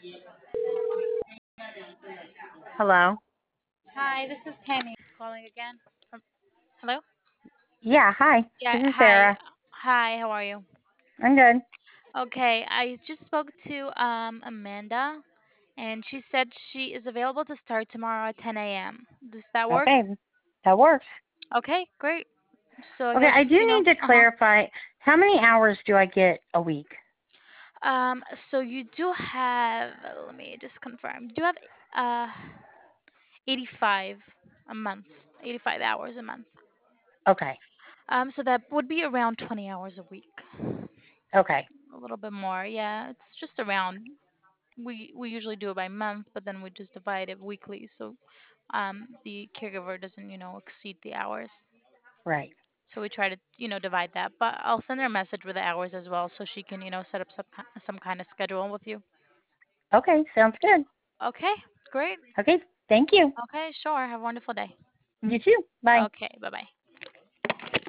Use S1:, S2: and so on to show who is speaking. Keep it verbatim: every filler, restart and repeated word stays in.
S1: Hello?
S2: Hi, this is Tammy calling again. From, hello?
S1: Yeah, hi.
S2: Yeah,
S1: This is
S2: hi.
S1: Sarah.
S2: Hi, how are you?
S1: I'm good.
S2: Okay, I just spoke to um Amanda and she said she is available to start tomorrow at ten a m. Does that work?
S1: Okay, that works.
S2: Okay, great. So I
S1: Okay, I
S2: guess,
S1: do
S2: you know,
S1: need to
S2: uh-huh.
S1: clarify how many hours do I get a week?
S2: Um so you do have, let me just confirm. You do have uh eighty-five a month. eighty-five hours a month.
S1: Okay,
S2: Um so that would be around twenty hours a week.
S1: okay,
S2: A little bit more. Yeah, it's just around. we we usually do it by month, but then we just divide it weekly, so um the caregiver doesn't, you know, exceed the hours.
S1: right.
S2: So we try to, you know, divide that. But I'll send her a message with the hours as well, so she can, you know, set up some ki- some kind of schedule with you.
S1: Okay, sounds good.
S2: Okay, great.
S1: Okay, thank you.
S2: Okay, sure. Have a wonderful day.
S1: You too. Bye.
S2: Okay, bye bye.